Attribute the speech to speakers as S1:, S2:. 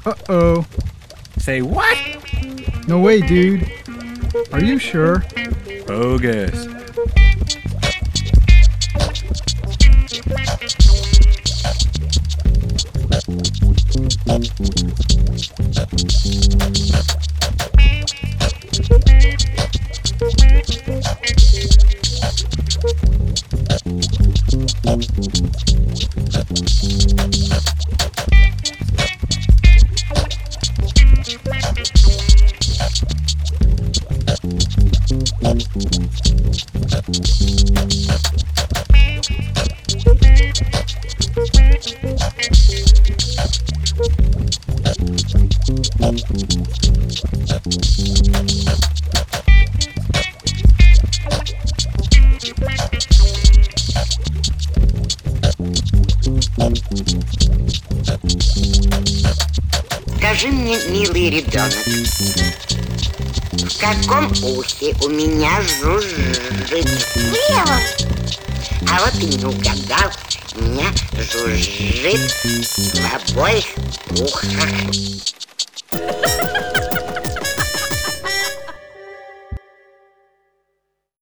S1: Uh-oh.
S2: Say what?
S1: No way, dude. Are you sure?
S2: Bogus.
S3: Скажи мне, милый ребенок, в каком ухе у меня жужжит?
S4: Влево.
S3: А вот и не угадал, у меня жужжит в обоих ухах.